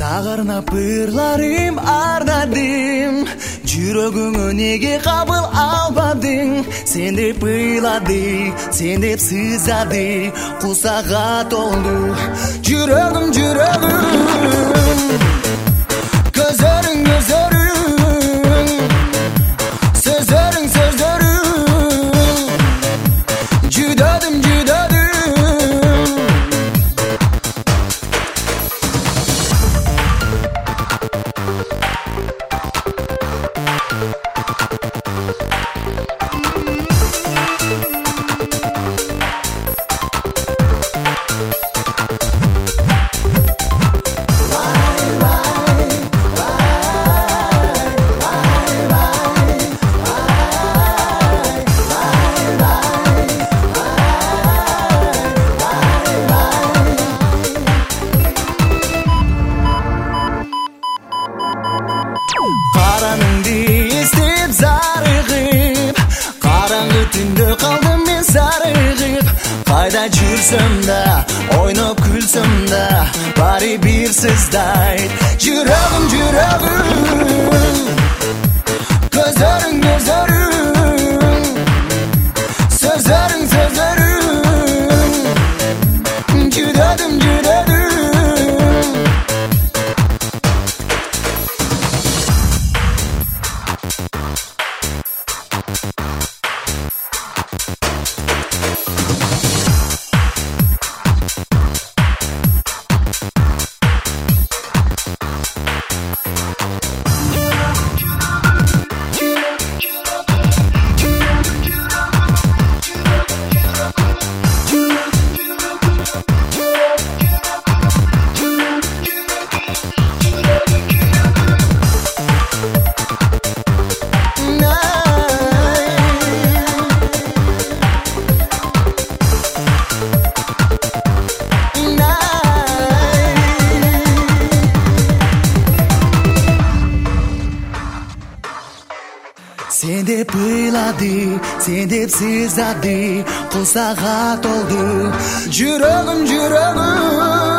Сағырнап ырларым арнадым, жүрөгүңө неге кабыл албадың? Сен деп ыйладың, сен деп сызады, кусага толду жүрөгүм, жүрөгүм. Көзөрүң, көзөрүң, сөзөрүң, сөзөрүң, жүдөдүм, жүдөдүм. Караныңды эстеп зарыгып, караңгы түндө калдым мен зарыгып. Кайда жүрсөм да, ойноп күлсөм да, баары бир сыздай жүрөгүм, жүрөгүм. Көзөрүң, көзөрүң, сөзөрүң, сөзөрүң, жүдөдүм, жүдөдүм. Сен деп ыйлады, сен деп сызады, кусага толду жүрөгүм, жүрөгүм.